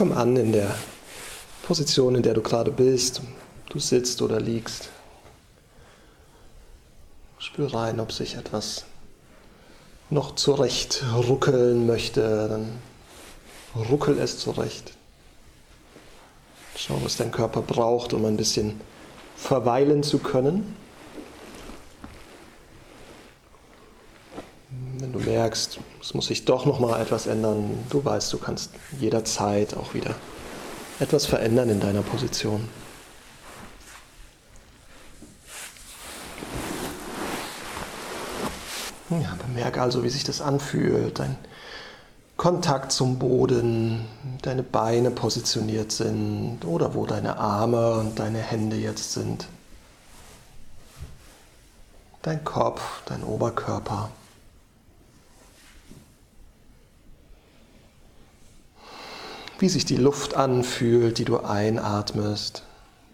Komm an in der Position, in der du gerade bist. Du sitzt oder liegst. Spür rein, ob sich etwas noch zurecht ruckeln möchte. Dann ruckel es zurecht. Schau, was dein Körper braucht, um ein bisschen verweilen zu können. Wenn du merkst, es muss sich doch noch mal etwas ändern, du weißt, du kannst jederzeit auch wieder etwas verändern in deiner Position. Ja, bemerk also, wie sich das anfühlt, dein Kontakt zum Boden, deine Beine positioniert sind oder wo deine Arme und deine Hände jetzt sind. Dein Kopf, dein Oberkörper. Wie sich die Luft anfühlt, die du einatmest.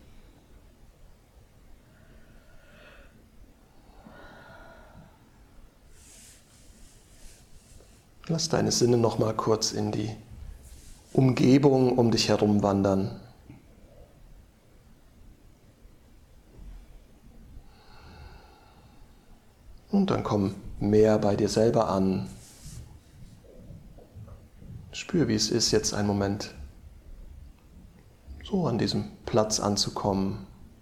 Lass deine Sinne noch mal kurz in die Umgebung um dich herum wandern. Und dann komm mehr bei dir selber an. Spür, wie es ist, jetzt einen Moment so an diesem Platz anzukommen.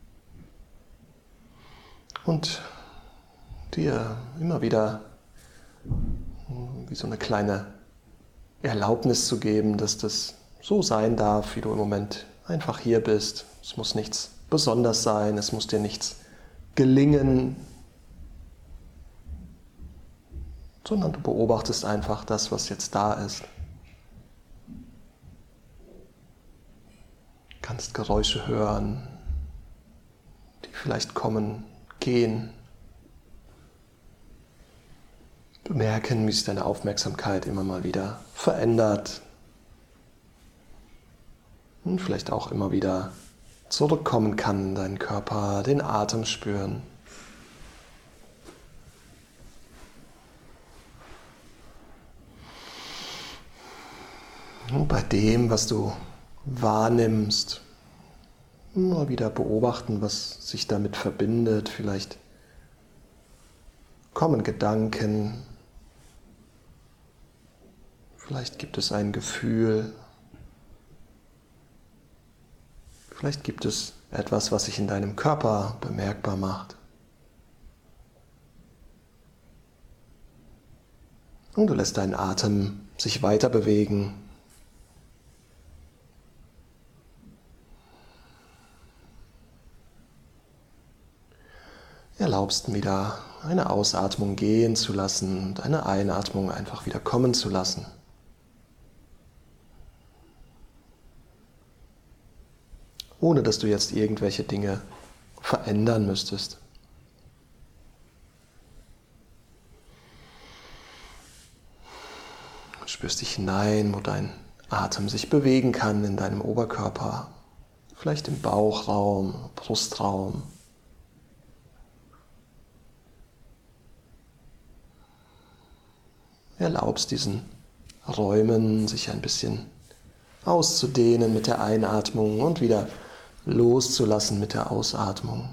Und dir immer wieder wie so eine kleine Erlaubnis zu geben, dass das so sein darf, wie du im Moment einfach hier bist. Es muss nichts besonders sein, es muss dir nichts gelingen, sondern du beobachtest einfach das, was jetzt da ist. Du kannst Geräusche hören, die vielleicht kommen, gehen. Bemerken, wie sich deine Aufmerksamkeit immer mal wieder verändert und vielleicht auch immer wieder zurückkommen kann in deinen Körper, den Atem spüren. Und bei dem, was du wahrnimmst, immer wieder beobachten, was sich damit verbindet. Vielleicht kommen Gedanken, vielleicht gibt es ein Gefühl, vielleicht gibt es etwas, was sich in deinem Körper bemerkbar macht. Und du lässt deinen Atem sich weiter bewegen. Erlaubst wieder eine Ausatmung gehen zu lassen und eine Einatmung einfach wieder kommen zu lassen. Ohne dass du jetzt irgendwelche Dinge verändern müsstest. Du spürst dich hinein, wo dein Atem sich bewegen kann in deinem Oberkörper, vielleicht im Bauchraum, Brustraum. Erlaubst diesen Räumen, sich ein bisschen auszudehnen mit der Einatmung und wieder loszulassen mit der Ausatmung.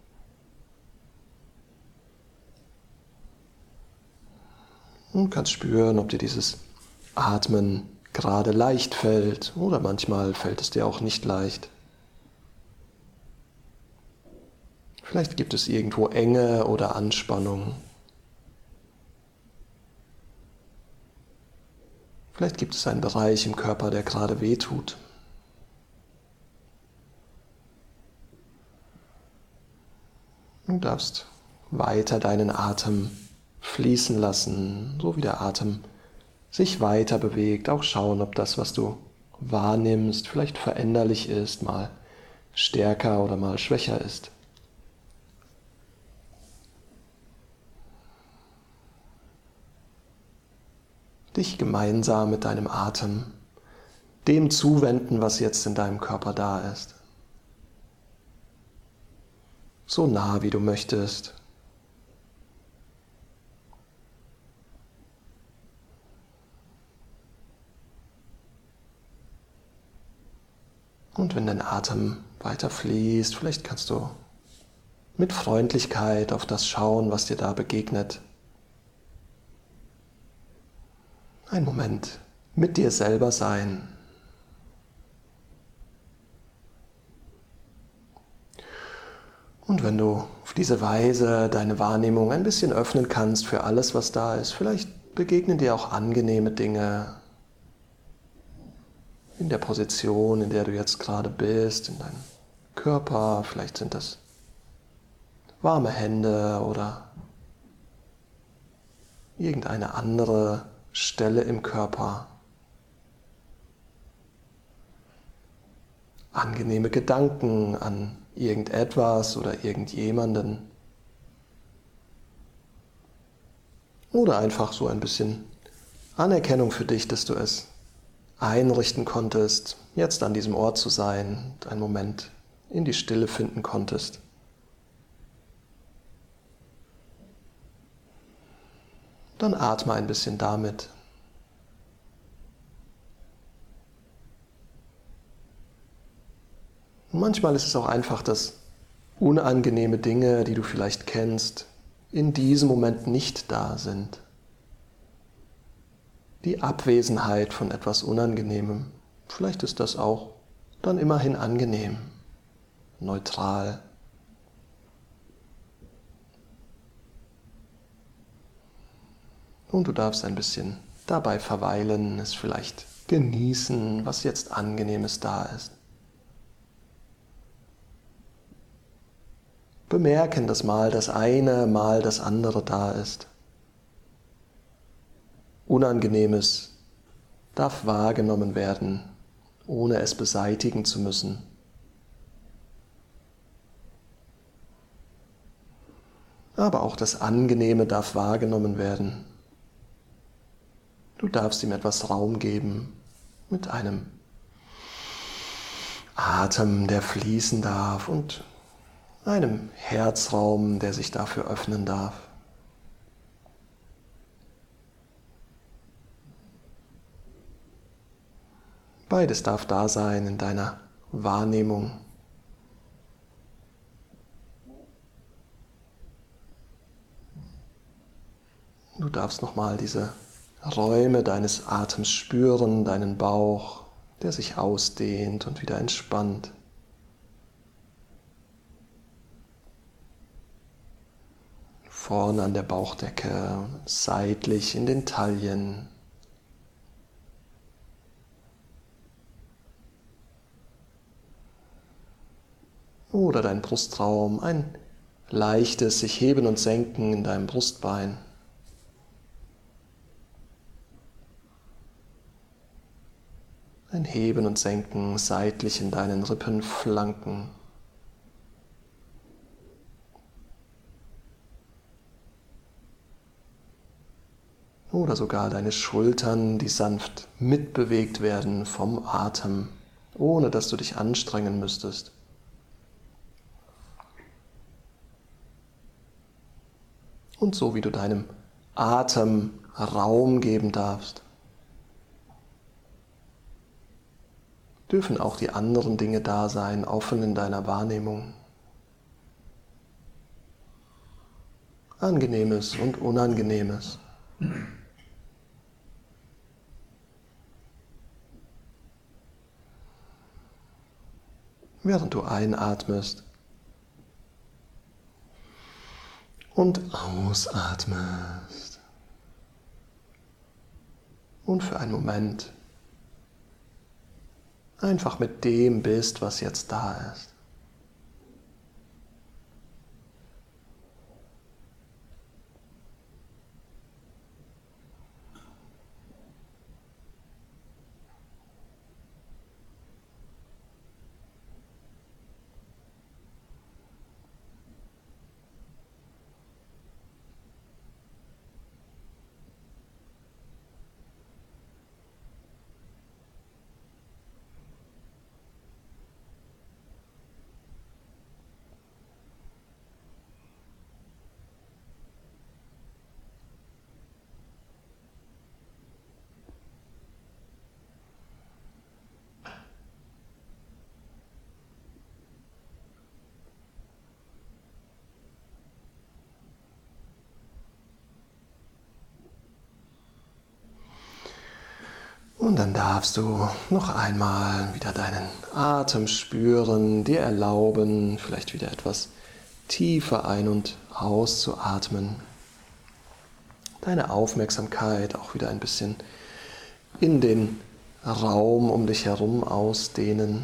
Und kannst spüren, ob dir dieses Atmen gerade leicht fällt oder manchmal fällt es dir auch nicht leicht. Vielleicht gibt es irgendwo Enge oder Anspannung. Vielleicht gibt es einen Bereich im Körper, der gerade wehtut. Du darfst weiter deinen Atem fließen lassen, so wie der Atem sich weiter bewegt. Auch schauen, ob das, was du wahrnimmst, vielleicht veränderlich ist, mal stärker oder mal schwächer ist. Dich gemeinsam mit deinem Atem dem zuwenden, was jetzt in deinem Körper da ist. So nah, wie du möchtest. Und wenn dein Atem weiter fließt, vielleicht kannst du mit Freundlichkeit auf das schauen, was dir da begegnet. Ein Moment mit dir selber sein. Und wenn du auf diese Weise deine Wahrnehmung ein bisschen öffnen kannst für alles, was da ist, vielleicht begegnen dir auch angenehme Dinge in der Position, in der du jetzt gerade bist, in deinem Körper. Vielleicht sind das warme Hände oder irgendeine andere Stelle im Körper. Angenehme Gedanken an irgendetwas oder irgendjemanden. Oder einfach so ein bisschen Anerkennung für dich, dass du es einrichten konntest, jetzt an diesem Ort zu sein und einen Moment in die Stille finden konntest. Dann atme ein bisschen damit. Und manchmal ist es auch einfach, dass unangenehme Dinge, die du vielleicht kennst, in diesem Moment nicht da sind. Die Abwesenheit von etwas Unangenehmem, vielleicht ist das auch dann immerhin angenehm, neutral. Und du darfst ein bisschen dabei verweilen, es vielleicht genießen, was jetzt Angenehmes da ist. Bemerken, dass mal das eine, mal das andere da ist. Unangenehmes darf wahrgenommen werden, ohne es beseitigen zu müssen. Aber auch das Angenehme darf wahrgenommen werden. Du darfst ihm etwas Raum geben mit einem Atem, der fließen darf und einem Herzraum, der sich dafür öffnen darf. Beides darf da sein in deiner Wahrnehmung. Du darfst nochmal diese Räume deines Atems spüren, deinen Bauch, der sich ausdehnt und wieder entspannt. Vorne an der Bauchdecke, seitlich in den Taillen. Oder dein Brustraum, ein leichtes sich heben und senken in deinem Brustbein. Ein Heben und Senken seitlich in deinen Rippenflanken. Oder sogar deine Schultern, die sanft mitbewegt werden vom Atem, ohne dass du dich anstrengen müsstest. Und so wie du deinem Atem Raum geben darfst, dürfen auch die anderen Dinge da sein, offen in deiner Wahrnehmung. Angenehmes und Unangenehmes. Während du einatmest und ausatmest. Und für einen Moment einfach mit dem bist, was jetzt da ist. Und dann darfst du noch einmal wieder deinen Atem spüren, dir erlauben, vielleicht wieder etwas tiefer ein- und auszuatmen. Deine Aufmerksamkeit auch wieder ein bisschen in den Raum um dich herum ausdehnen.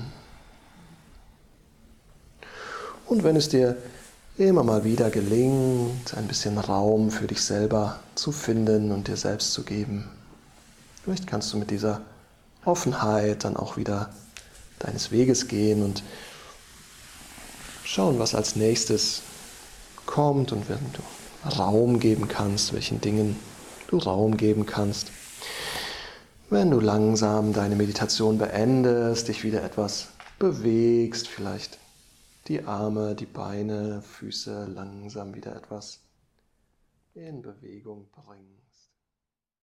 Und wenn es dir immer mal wieder gelingt, ein bisschen Raum für dich selber zu finden und dir selbst zu geben, vielleicht kannst du mit dieser Offenheit dann auch wieder deines Weges gehen und schauen, was als nächstes kommt und wenn du Raum geben kannst, welchen Dingen du Raum geben kannst. Wenn du langsam deine Meditation beendest, dich wieder etwas bewegst, vielleicht die Arme, die Beine, Füße langsam wieder etwas in Bewegung bringst.